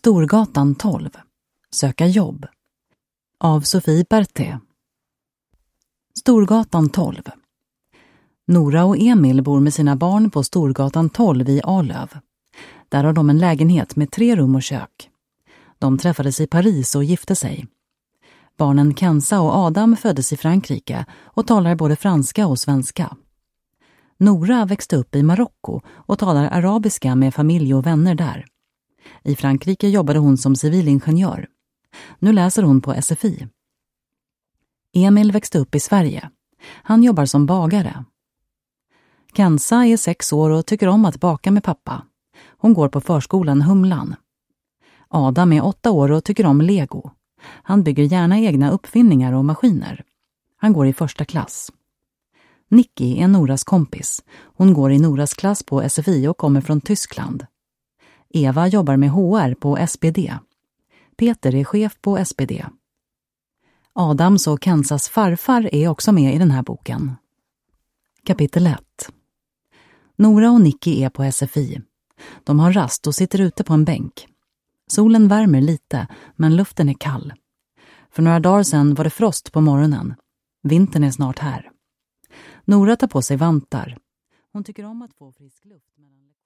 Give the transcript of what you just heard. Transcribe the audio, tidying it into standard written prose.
Storgatan 12. Söka jobb. Av Sofie Berté. Storgatan 12. Nora och Emil bor med sina barn på Storgatan 12 i Arlöv. Där har de en lägenhet med 3 rum och kök. De träffades i Paris och gifte sig. Barnen Kenza och Adam föddes i Frankrike och talar både franska och svenska. Nora växte upp i Marocko och talar arabiska med familj och vänner där. I Frankrike jobbade hon som civilingenjör. Nu läser hon på SFI. Emil växte upp i Sverige. Han jobbar som bagare. Kenza är 6 år och tycker om att baka med pappa. Hon går på förskolan Humlan. Adam är 8 år och tycker om Lego. Han bygger gärna egna uppfinningar och maskiner. Han går i 1:a klass. Nicky är Noras kompis. Hon går i Noras klass på SFI och kommer från Tyskland. Eva jobbar med HR på SBD. Peter är chef på SBD. Adams och Kenzas farfar är också med i den här boken. Kapitel 1. Nora och Nicky är på SFI. De har rast och sitter ute på en bänk. Solen värmer lite, men luften är kall. För några dagar sedan var det frost på morgonen. Vintern är snart här. Nora tar på sig vantar. Hon tycker om att få frisk luft mellan